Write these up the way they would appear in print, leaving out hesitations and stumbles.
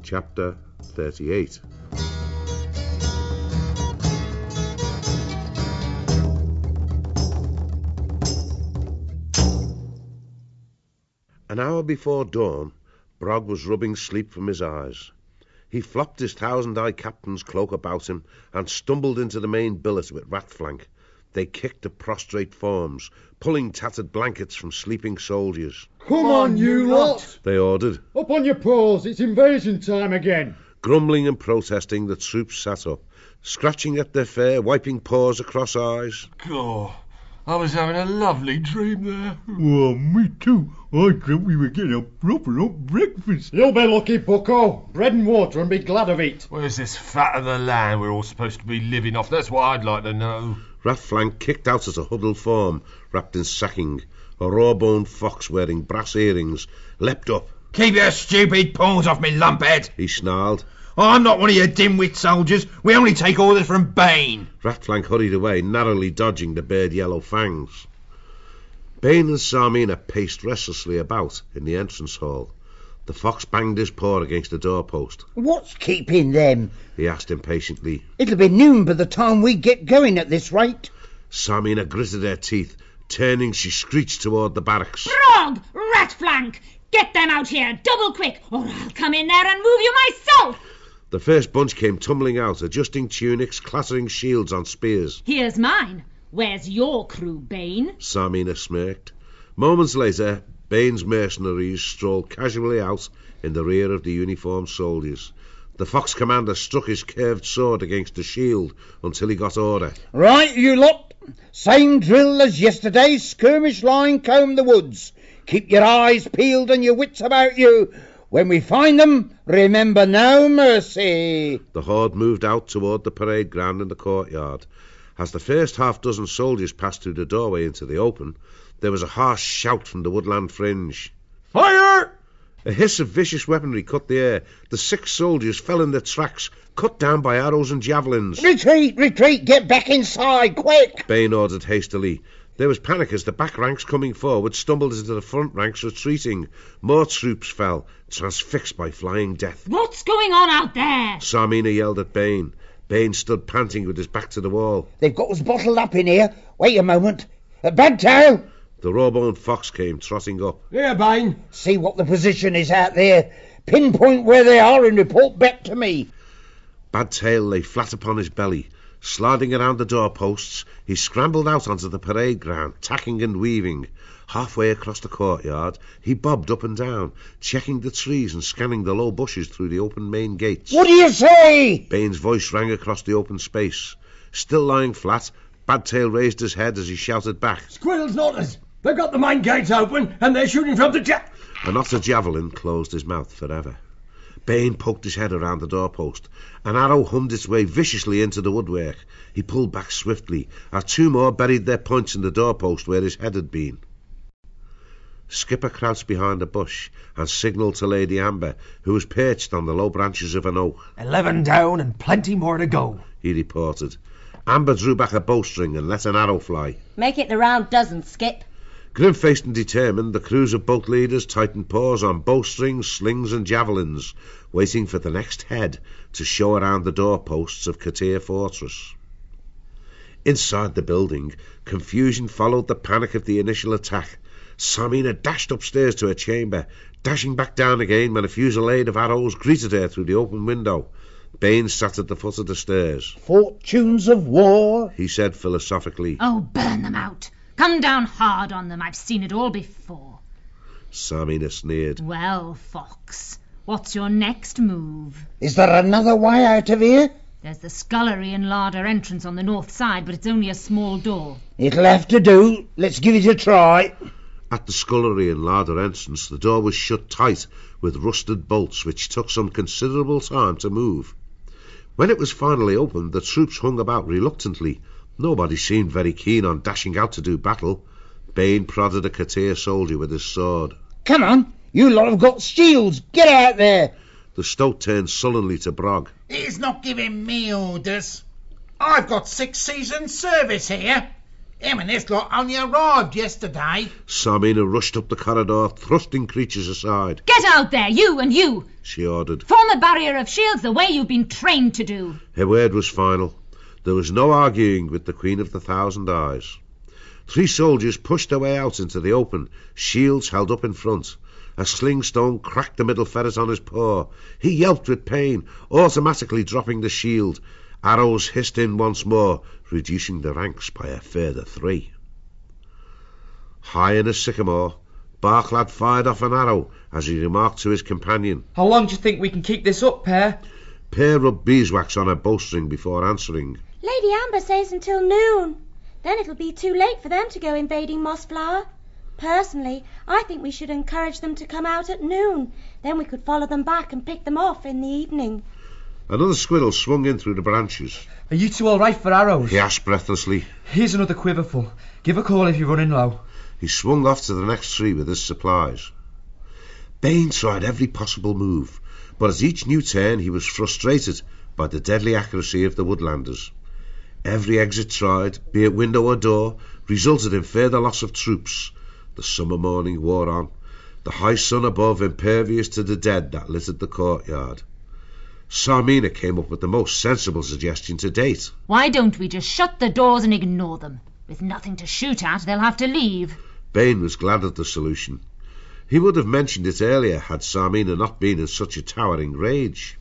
Chapter 38. An hour before dawn, Brog was rubbing sleep from his eyes. He flopped his thousand-eye captain's cloak about him and stumbled into the main billet with Rathflank. They kicked the prostrate forms, pulling tattered blankets from sleeping soldiers. Come on, you lot! They ordered. Up on your paws, it's invasion time again. Grumbling and protesting, the troops sat up, scratching at their fare, wiping paws across eyes. God, I was having a lovely dream there. Well, me too. I dreamt we were getting a proper up breakfast. You'll be lucky, bucko. Bread and water and be glad of it. Where's this fat of the land we're all supposed to be living off? That's what I'd like to know. Rathflank kicked out as a huddled form, wrapped in sacking. A raw-boned fox wearing brass earrings leapt up. Keep your stupid paws off me, lumphead! He snarled. I'm not one of your dim-wit soldiers. We only take orders from Bain. Rathflank hurried away, narrowly dodging the bared yellow fangs. Bain and Sarmina paced restlessly about in the entrance hall. The fox banged his paw against the doorpost. What's keeping them? He asked impatiently. It'll be noon by the time we get going at this rate. Sarmina gritted her teeth. Turning, she screeched toward the barracks. Brog! Ratflank! Get them out here, double quick, or I'll come in there and move you myself! The first bunch came tumbling out, adjusting tunics, clattering shields on spears. Here's mine. Where's your crew, Bain? Sarmina smirked. Moments later, Bain's mercenaries strolled casually out in the rear of the uniformed soldiers. The fox commander struck his curved sword against the shield until he got order. Right, you lot. Same drill as yesterday's skirmish line comb the woods. Keep your eyes peeled and your wits about you. When we find them, remember no mercy. The horde moved out toward the parade ground in the courtyard. As the first half-dozen soldiers passed through the doorway into the open, there was a harsh shout from the woodland fringe. Fire! A hiss of vicious weaponry cut the air. The 6 soldiers fell in their tracks, cut down by arrows and javelins. Retreat, retreat, get back inside, quick! Bain ordered hastily. There was panic as the back ranks coming forward stumbled into the front ranks retreating. More troops fell, transfixed by flying death. What's going on out there? Sarmina yelled at Bain. Bain stood panting with his back to the wall. They've got us bottled up in here. Wait a moment. Bagtail! The raw-boned fox came trotting up. Here, Bain. See what the position is out there. Pinpoint where they are and report back to me. Badtail lay flat upon his belly. Sliding around the doorposts, he scrambled out onto the parade ground, tacking and weaving. Halfway across the courtyard, he bobbed up and down, checking the trees and scanning the low bushes through the open main gates. What do you say? Bain's voice rang across the open space. Still lying flat, Badtail raised his head as he shouted back. Squirrels not us. They've got the main gates open and they're shooting from the An otter javelin closed his mouth forever. Bain poked his head around the doorpost. An arrow hummed its way viciously into the woodwork. He pulled back swiftly, as 2 more buried their points in the doorpost where his head had been. Skipper crouched behind a bush and signalled to Lady Amber, who was perched on the low branches of an oak. 11 down and plenty more to go, he reported. Amber drew back a bowstring and let an arrow fly. Make it the round dozen, Skip. Grim-faced and determined, the crews of boat leaders tightened paws on bowstrings, slings and javelins, waiting for the next head to show around the doorposts of Katir Fortress. Inside the building, confusion followed the panic of the initial attack. Sarmina dashed upstairs to her chamber, dashing back down again when a fusillade of arrows greeted her through the open window. Bain sat at the foot of the stairs. Fortunes of war, he said philosophically. Oh, burn them out. Come down hard on them. I've seen it all before. Sarmina sneered. Well, Fox, what's your next move? Is there another way out of here? There's the scullery and larder entrance on the north side, but it's only a small door. It'll have to do. Let's give it a try. At the scullery and larder entrance, the door was shut tight with rusted bolts, which took some considerable time to move. When it was finally opened, the troops hung about reluctantly. Nobody seemed very keen on dashing out to do battle. Bain prodded a Katir soldier with his sword. Come on, you lot have got shields. Get out there. The stoat turned sullenly to Brog. He's not giving me orders. I've got 6 seasons service here. Him and this lot only arrived yesterday. Sarmina rushed up the corridor, thrusting creatures aside. Get out there, you and you! She ordered. Form a barrier of shields the way you've been trained to do. Her word was final. There was no arguing with the Queen of the Thousand Eyes. 3 soldiers pushed their way out into the open, shields held up in front. A sling stone cracked the middle ferret on his paw. He yelped with pain, automatically dropping the shield. Arrows hissed in once more, reducing the ranks by a further 3. High in a sycamore, Barklad fired off an arrow as he remarked to his companion. How long do you think we can keep this up, Pear? Pear rubbed beeswax on her bowstring before answering. Lady Amber says until noon. Then it'll be too late for them to go invading Mossflower. Personally, I think we should encourage them to come out at noon. Then we could follow them back and pick them off in the evening. Another squirrel swung in through the branches. Are you two all right for arrows? He asked breathlessly. Here's another quiverful. Give a call if you're running low. He swung off to the next tree with his supplies. Bane tried every possible move, but at each new turn he was frustrated by the deadly accuracy of the woodlanders. Every exit tried, be it window or door, resulted in further loss of troops. The summer morning wore on, the high sun above impervious to the dead that littered the courtyard. Sarmina came up with the most sensible suggestion to date. Why don't we just shut the doors and ignore them? With nothing to shoot at, they'll have to leave. Bane was glad of the solution. He would have mentioned it earlier had Sarmina not been in such a towering rage.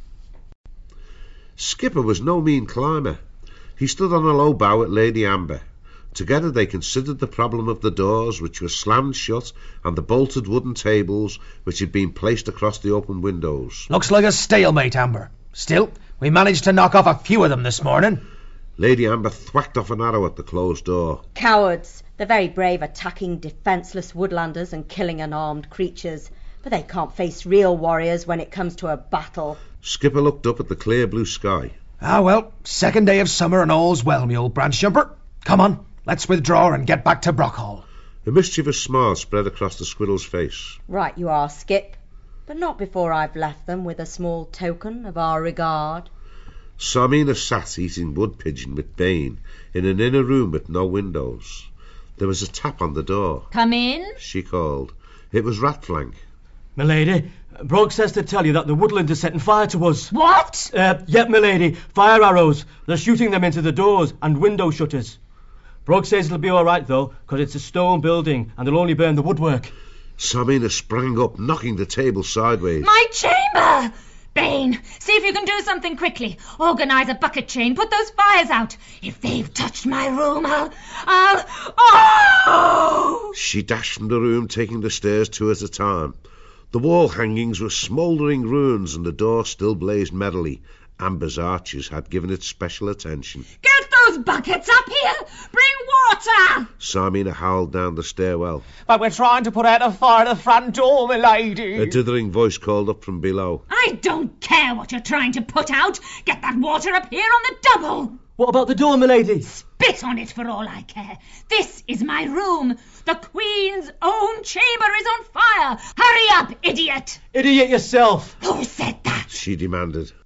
Skipper was no mean climber. He stood on a low bough at Lady Amber. Together they considered the problem of the doors, which were slammed shut, and the bolted wooden tables, which had been placed across the open windows. Looks like a stalemate, Amber. Still, we managed to knock off a few of them this morning. Lady Amber thwacked off an arrow at the closed door. Cowards. They're very brave attacking defenceless woodlanders and killing unarmed creatures, but they can't face real warriors when it comes to a battle. Skipper looked up at the clear blue sky. Ah, well, second day of summer and all's well, me old branch jumper. Come on, let's withdraw and get back to Brockhall. A mischievous smile spread across the squirrel's face. Right you are, Skip, but not before I've left them with a small token of our regard. Sarmina sat eating wood pigeon with Bane in an inner room with no windows. There was a tap on the door. Come in, she called. It was Ratflank. Milady, Brog says to tell you that the woodland is setting fire to us. What? Yep, milady, fire arrows. They're shooting them into the doors and window shutters. Brog says it'll be all right, though, because it's a stone building and they'll only burn the woodwork. Sarmina sprang up, knocking the table sideways. My chamber! Bane, see if you can do something quickly. Organise a bucket chain, put those fires out. If they've touched my room, Oh! She dashed from the room, taking the stairs 2 at a time. The wall hangings were smouldering ruins and the door still blazed merrily. Amber's archers had given it special attention. Get those buckets up here! Bring water! Sarmina howled down the stairwell. But we're trying to put out a fire at the front door, my lady. A dithering voice called up from below. I don't care what you're trying to put out. Get that water up here on the double. What about the door, milady? Spit on it for all I care. This is my room. The Queen's own chamber is on fire. Hurry up, idiot! Idiot yourself! Who said that? She demanded.